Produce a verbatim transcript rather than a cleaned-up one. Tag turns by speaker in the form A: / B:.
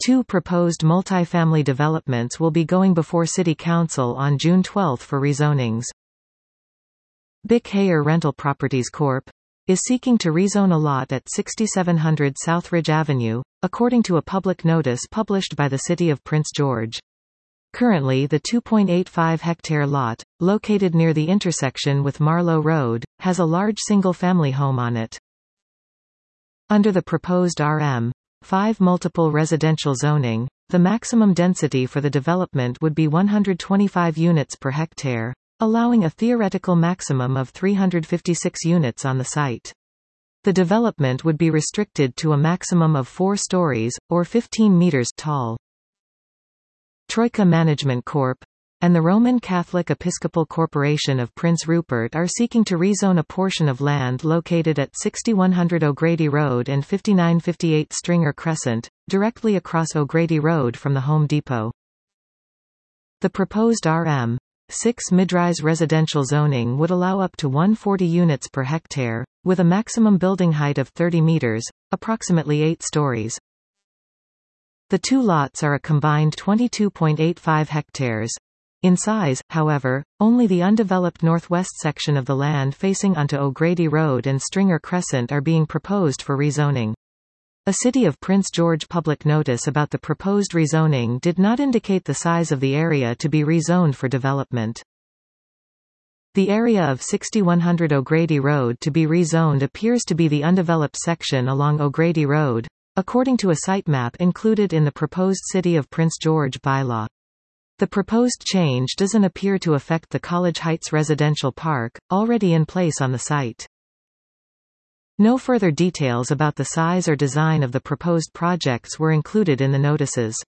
A: Two proposed multifamily developments will be going before City Council on June twelfth for rezonings. Bick Hayer Rental Properties Corporation is seeking to rezone a lot at sixty-seven hundred Southridge Avenue, according to a public notice published by the City of Prince George. Currently the two point eight five hectare lot, located near the intersection with Marlow Road, has a large single-family home on it. Under the proposed R M five multiple residential zoning, the maximum density for the development would be one hundred twenty-five units per hectare, allowing a theoretical maximum of three hundred fifty-six units on the site. The development would be restricted to a maximum of four stories, or fifteen meters, tall. Troika Management Corporation and the Roman Catholic Episcopal Corporation of Prince Rupert are seeking to rezone a portion of land located at sixty-one hundred O'Grady Road and fifty-nine fifty-eight Stringer Crescent, directly across O'Grady Road from the Home Depot. The proposed R M six mid-rise residential zoning would allow up to one hundred forty units per hectare, with a maximum building height of thirty meters, approximately eight stories. The two lots are a combined twenty-two point eight five hectares. In size, however, only the undeveloped northwest section of the land facing onto O'Grady Road and Stringer Crescent are being proposed for rezoning. A City of Prince George public notice about the proposed rezoning did not indicate the size of the area to be rezoned for development. The area of sixty-one hundred O'Grady Road to be rezoned appears to be the undeveloped section along O'Grady Road, according to a sitemap included in the proposed City of Prince George bylaw. The proposed change doesn't appear to affect the College Heights residential park, already in place on the site. No further details about the size or design of the proposed projects were included in the notices.